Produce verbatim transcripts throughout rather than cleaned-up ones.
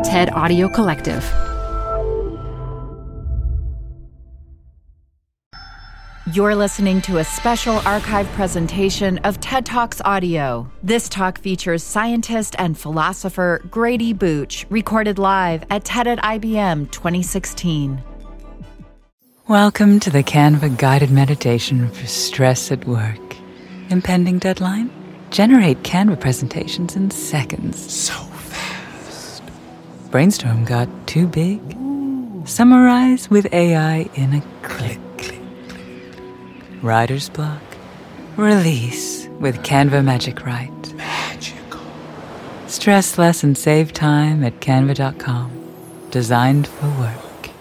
TED Audio Collective. You're listening to a special archive presentation of TED Talks Audio. This talk features scientist and philosopher Grady Booch, recorded live at TED at I B M twenty sixteen. Welcome to the Canva guided meditation for stress at work. Impending deadline? Generate Canva presentations in seconds. So fast. Brainstorm got too big? Ooh. Summarize with A I in a click. Writer's block? Release with Canva Magic Write. Magical. Stress less and save time at canva dot com. Designed for work.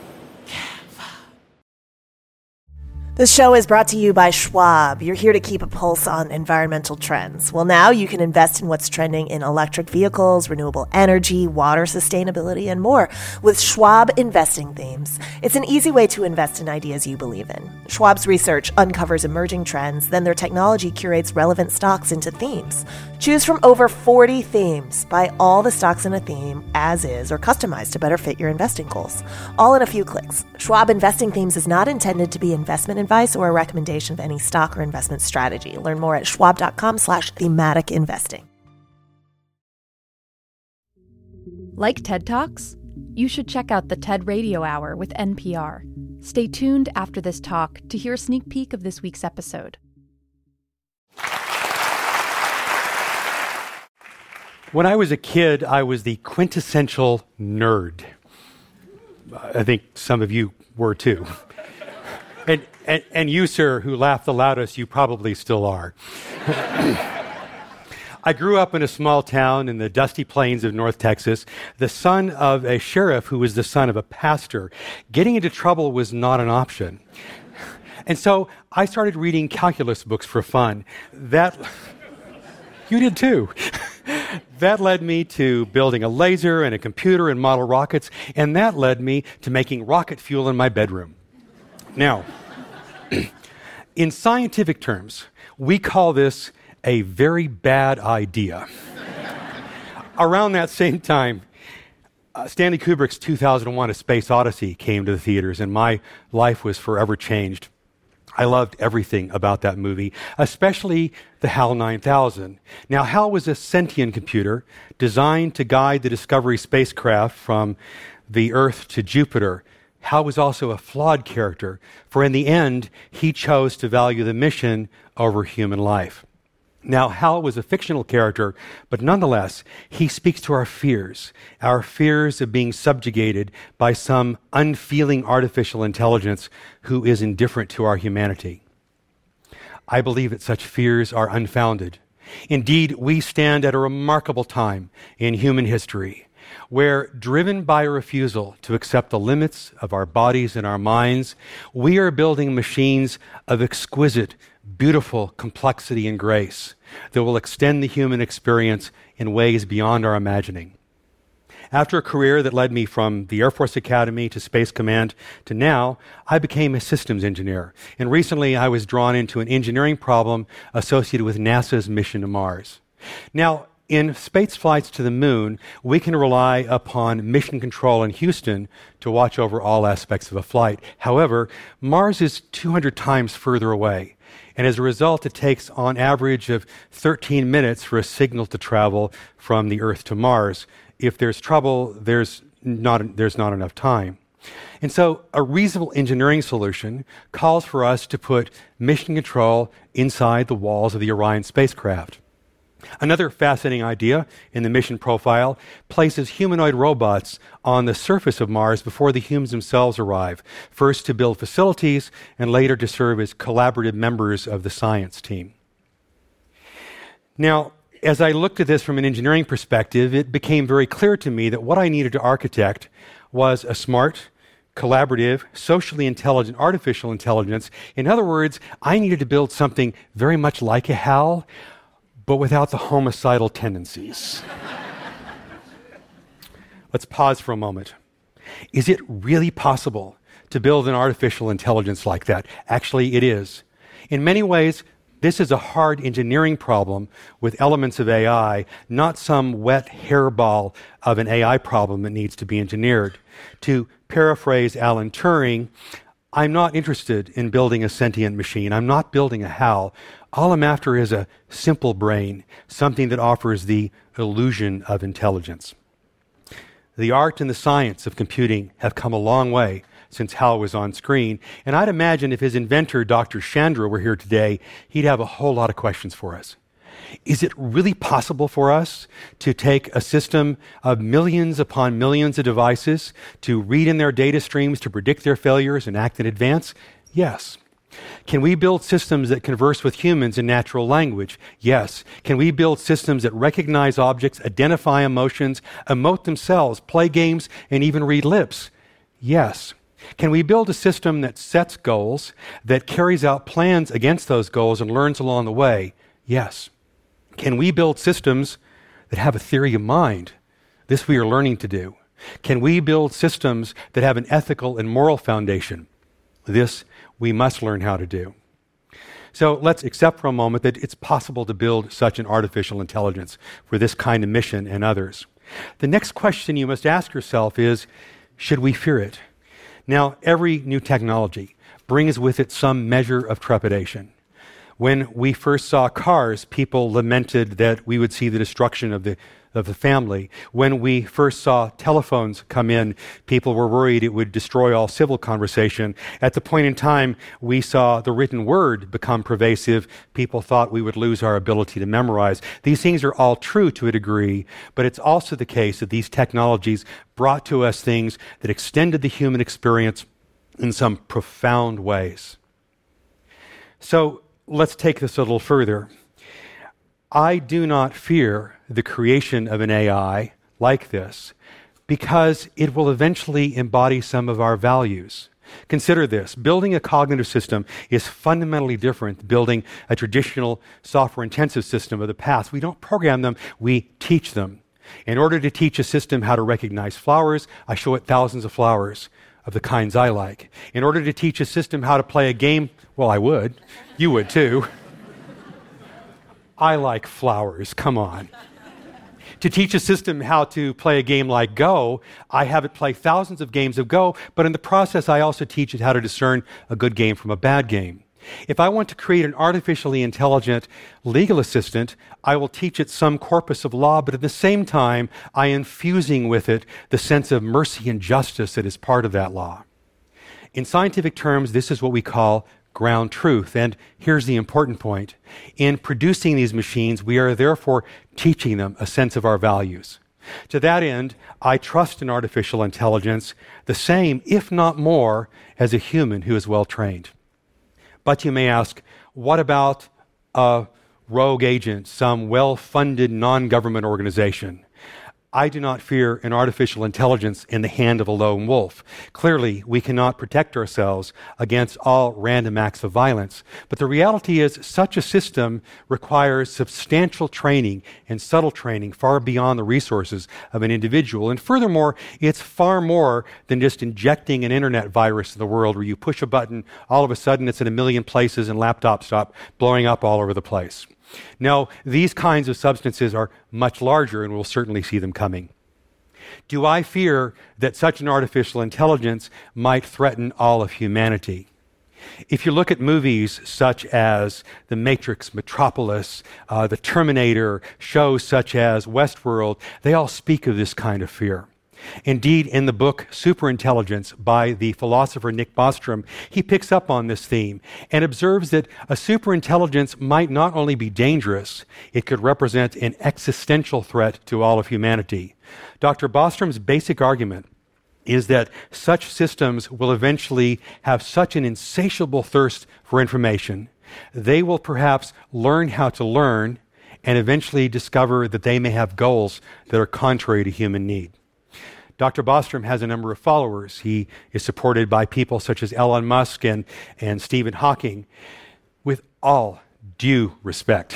This show is brought to you by Schwab. You're here to keep a pulse on environmental trends. Well, now you can invest in what's trending in electric vehicles, renewable energy, water sustainability, and more with Schwab Investing Themes. It's an easy way to invest in ideas you believe in. Schwab's research uncovers emerging trends, then their technology curates relevant stocks into themes. Choose from over forty themes. Buy all the stocks in a theme as is or customized to better fit your investing goals. All in a few clicks. Schwab Investing Themes is not intended to be investment advice or a recommendation of any stock or investment strategy. Learn more at schwab.com slash thematic investing. Like TED Talks? You should check out the TED Radio Hour with N P R. Stay tuned after this talk to hear a sneak peek of this week's episode. When I was a kid, I was the quintessential nerd. I think some of you were too. And, and, and you, sir, who laughed the loudest, you probably still are. I grew up in a small town in the dusty plains of North Texas, the son of a sheriff who was the son of a pastor. Getting into trouble was not an option. And so I started reading calculus books for fun. That, you did too. That led me to building a laser and a computer and model rockets, and that led me to making rocket fuel in my bedroom. Now, in scientific terms, we call this a very bad idea. Around that same time, uh, Stanley Kubrick's two thousand one: A Space Odyssey came to the theaters, and my life was forever changed. I loved everything about that movie, especially the HAL nine thousand. Now, HAL was a sentient computer designed to guide the Discovery spacecraft from the Earth to Jupiter. HAL was also a flawed character, for in the end, he chose to value the mission over human life. Now, HAL was a fictional character, but nonetheless, he speaks to our fears, our fears of being subjugated by some unfeeling artificial intelligence who is indifferent to our humanity. I believe that such fears are unfounded. Indeed, we stand at a remarkable time in human history, where, driven by a refusal to accept the limits of our bodies and our minds, we are building machines of exquisite, beautiful complexity and grace that will extend the human experience in ways beyond our imagining. After a career that led me from the Air Force Academy to Space Command to now, I became a systems engineer. And recently I was drawn into an engineering problem associated with NASA's mission to Mars. Now, in space flights to the moon, we can rely upon mission control in Houston to watch over all aspects of a flight. However, Mars is two hundred times further away. And as a result, it takes on average of thirteen minutes for a signal to travel from the Earth to Mars. If there's trouble, there's not, there's not enough time. And so a reasonable engineering solution calls for us to put mission control inside the walls of the Orion spacecraft. Another fascinating idea in the mission profile places humanoid robots on the surface of Mars before the humans themselves arrive, first to build facilities and later to serve as collaborative members of the science team. Now, as I looked at this from an engineering perspective, it became very clear to me that what I needed to architect was a smart, collaborative, socially intelligent artificial intelligence. In other words, I needed to build something very much like a HAL, but without the homicidal tendencies. Let's pause for a moment. Is it really possible to build an artificial intelligence like that? Actually, it is. In many ways, This is a hard engineering problem with elements of A I, not some wet hairball of an A I problem that needs to be engineered. To paraphrase Alan Turing, I'm not interested in building a sentient machine. I'm not building a HAL. All I'm after is a simple brain, something that offers the illusion of intelligence. The art and the science of computing have come a long way since HAL was on screen, and I'd imagine if his inventor, Doctor Chandra, were here today, he'd have a whole lot of questions for us. Is it really possible for us to take a system of millions upon millions of devices, to read in their data streams, to predict their failures and act in advance? Yes. Can we build systems that converse with humans in natural language? Yes. Can we build systems that recognize objects, identify emotions, emote themselves, play games, and even read lips? Yes. Can we build a system that sets goals, that carries out plans against those goals and learns along the way? Yes. Can we build systems that have a theory of mind? This we are learning to do. Can we build systems that have an ethical and moral foundation? This we must learn how to do. So let's accept for a moment that it's possible to build such an artificial intelligence for this kind of mission and others. The next question you must ask yourself is, should we fear it? Now, every new technology brings with it some measure of trepidation. When we first saw cars, people lamented that we would see the destruction of the of the family. When we first saw telephones come in, people were worried it would destroy all civil conversation. At the point in time we saw the written word become pervasive, people thought we would lose our ability to memorize. These things are all true to a degree, but it's also the case that these technologies brought to us things that extended the human experience in some profound ways. So let's take this a little further. I do not fear the creation of an A I like this because it will eventually embody some of our values. Consider this. Building a cognitive system is fundamentally different than building a traditional software-intensive system of the past. We don't program them, we teach them. In order to teach a system how to recognize flowers, I show it thousands of flowers of the kinds I like. In order to teach a system how to play a game, well, I would. You would too. I like flowers, come on. To teach a system how to play a game like Go, I have it play thousands of games of Go, but in the process I also teach it how to discern a good game from a bad game. If I want to create an artificially intelligent legal assistant, I will teach it some corpus of law, but at the same time, I am fusing with it the sense of mercy and justice that is part of that law. In scientific terms, this is what we call ground truth. And here's the important point. In producing these machines, we are therefore teaching them a sense of our values. To that end, I trust in artificial intelligence the same, if not more, as a human who is well trained. But you may ask, what about a rogue agent, some well-funded non-government organization? I do not fear an artificial intelligence in the hand of a lone wolf. Clearly, we cannot protect ourselves against all random acts of violence. But the reality is such a system requires substantial training and subtle training far beyond the resources of an individual. And furthermore, it's far more than just injecting an internet virus in the world where you push a button, all of a sudden it's in a million places and laptops stop blowing up all over the place. No, these kinds of substances are much larger, and we'll certainly see them coming. Do I fear that such an artificial intelligence might threaten all of humanity? If you look at movies such as The Matrix, Metropolis, uh, The Terminator, shows such as Westworld, they all speak of this kind of fear. Indeed, in the book Superintelligence by the philosopher Nick Bostrom, he picks up on this theme and observes that a superintelligence might not only be dangerous, it could represent an existential threat to all of humanity. Doctor Bostrom's basic argument is that such systems will eventually have such an insatiable thirst for information, they will perhaps learn how to learn and eventually discover that they may have goals that are contrary to human need. Doctor Bostrom has a number of followers. He is supported by people such as Elon Musk and, and Stephen Hawking. With all due respect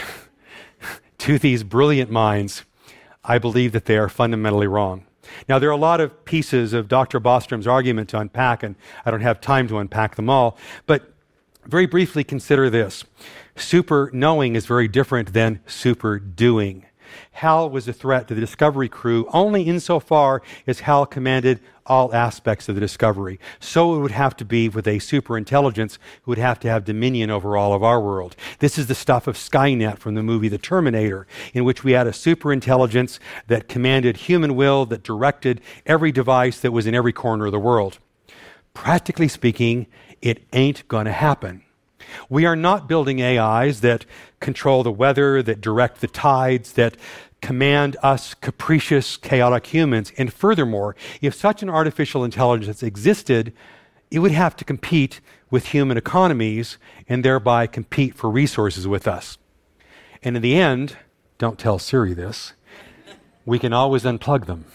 to these brilliant minds, I believe that they are fundamentally wrong. Now, there are a lot of pieces of Doctor Bostrom's argument to unpack, and I don't have time to unpack them all, but Very briefly, consider this. Super knowing is very different than super doing. Hal was a threat to the Discovery crew only insofar as Hal commanded all aspects of the Discovery. So it would have to be with a superintelligence who would have to have dominion over all of our world. This is the stuff of Skynet from the movie The Terminator, in which we had a superintelligence that commanded human will, that directed every device that was in every corner of the world. Practically speaking, it ain't going to happen. We are not building A Is that control the weather, that direct the tides, that command us capricious, chaotic humans. And furthermore, if such an artificial intelligence existed, it would have to compete with human economies and thereby compete for resources with us. And in the end, don't tell Siri this, we can always unplug them.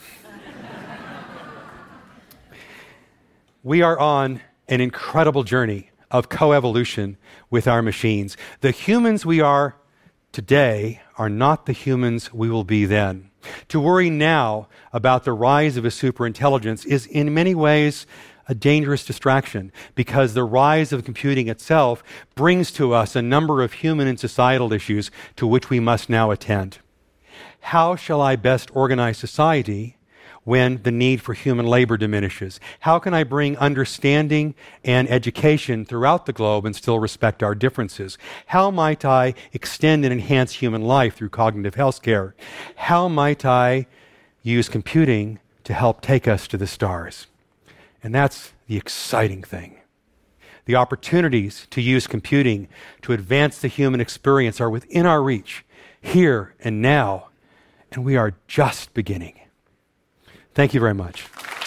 We are on an incredible journey of coevolution with our machines. The humans we are today are not the humans we will be then. To worry now about the rise of a superintelligence is in many ways a dangerous distraction, because the rise of computing itself brings to us a number of human and societal issues to which we must now attend. How shall I best organize society when the need for human labor diminishes? How can I bring understanding and education throughout the globe and still respect our differences? How might I extend and enhance human life through cognitive health care? How might I use computing to help take us to the stars? And that's the exciting thing. The opportunities to use computing to advance the human experience are within our reach, here and now, and we are just beginning. Thank you very much.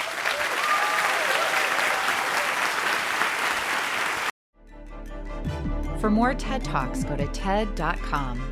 For more TED Talks, go to TED dot com.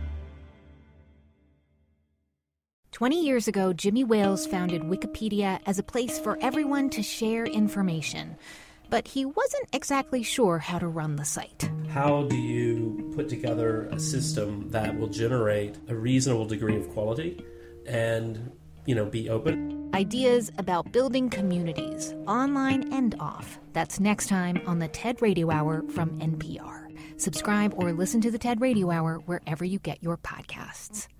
Twenty years ago, Jimmy Wales founded Wikipedia as a place for everyone to share information. But he wasn't exactly sure how to run the site. How do you put together a system that will generate a reasonable degree of quality and, you know, be open? Ideas about building communities, online and off. That's next time on the TED Radio Hour from N P R. Subscribe or listen to the TED Radio Hour wherever you get your podcasts.